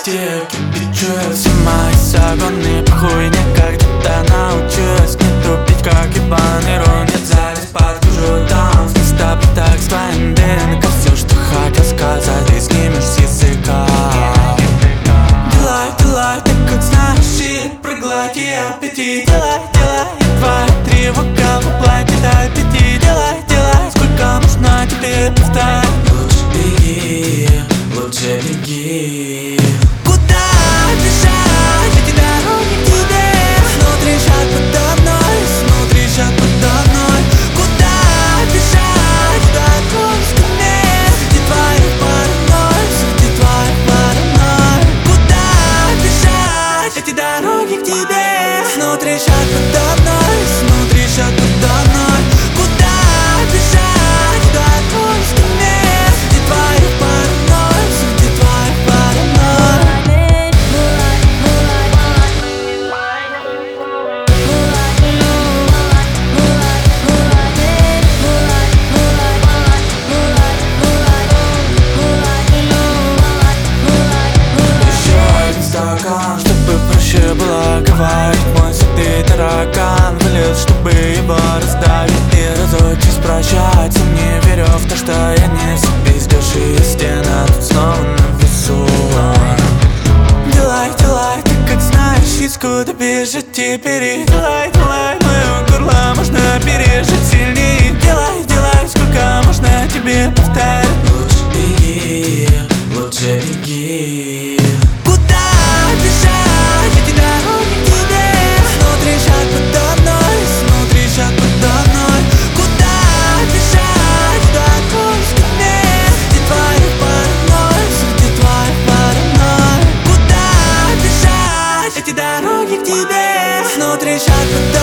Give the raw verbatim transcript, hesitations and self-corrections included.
где кипячу все мои загоны. Похуй, никогда научусь не тупить, как ебаный рун. Нет, залез подхожу там, с тобой так с твоим ДНК. Все, что хотел сказать, ты снимешь с языка. Делай, делай, так как знаешь, и проглоти аппетит. Делай, делай, два, три вока в платье до пяти. Делай, делай, сколько нужно тебе повторять. Лучше беги, лучше беги. Куда бежать, эти дороги к тебе? Снова шаг подо мной, снова шаг подо мной. Куда бежать, куда отправишь ко мне? Среди твоих паранойй, среди твоих паранойй. Куда бежать, эти дороги к тебе? Снова шаг подо мной, снова шаг подо мной. Куда бежать, куда отправишь ко мне? Среди твоих паранойй, среди твоих паранойй. Еще один стакан, чтобы проще было говорить. Мой сытый таракан вылез, чтобы его раздавить и разучись прощаться. Не верю в то, что я не собись. Держи стена, тут снова на весу. Делай, делай, ты как знаешь, из куда бежать теперь. И делай, делай, мое горло можно пережить сильнее. Делай, делай, сколько можно тебе повторять. Лучше беги, лучше беги. Куда бежать, эти дороги к тебе? Снова шаг подо мной, снова шаг подо мной. Куда бежать, куда отправишь ко мне? Среди твоих паранойй, среди твоих паранойй. Куда бежать, эти дороги к тебе? Снова шаг подо мной.